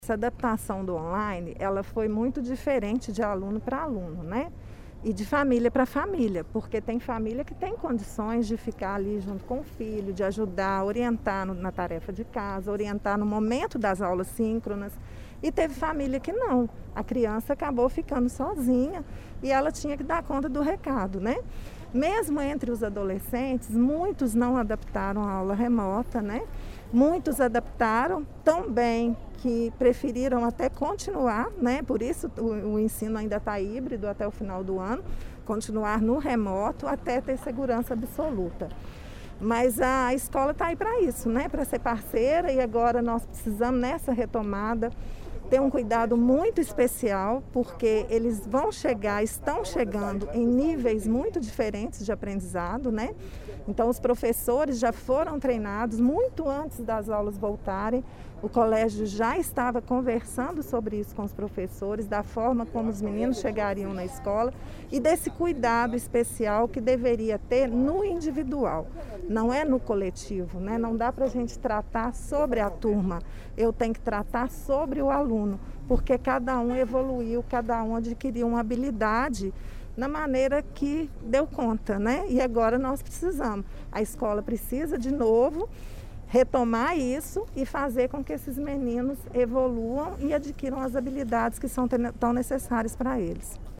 Essa adaptação do online, ela foi muito diferente de aluno para aluno, né? E de família para família, porque tem família que tem condições de ficar ali junto com o filho, de ajudar, orientar na tarefa de casa, orientar no momento das aulas síncronas. E teve família que não, a criança acabou ficando sozinha e ela tinha que dar conta do recado, né? Mesmo entre os adolescentes, muitos não adaptaram a aula remota, né? Muitos adaptaram tão bem que preferiram até continuar, né? Por isso o ensino ainda está híbrido até o final do ano, continuar no remoto até ter segurança absoluta. Mas a escola está aí para isso, né? Para ser parceira, e agora nós precisamos, nessa retomada, ter um cuidado muito especial, porque eles vão chegar, estão chegando em níveis muito diferentes de aprendizado, né? Então os professores já foram treinados muito antes das aulas voltarem. O colégio já estava conversando sobre isso com os professores, da forma como os meninos chegariam na escola e desse cuidado especial que deveria ter no individual, não é no coletivo, né? Não dá para a gente tratar sobre a turma, eu tenho que tratar sobre o aluno, porque cada um evoluiu, cada um adquiriu uma habilidade na maneira que deu conta, né? E agora nós precisamos, a escola precisa de novo retomar isso e fazer com que esses meninos evoluam e adquiram as habilidades que são tão necessárias para eles.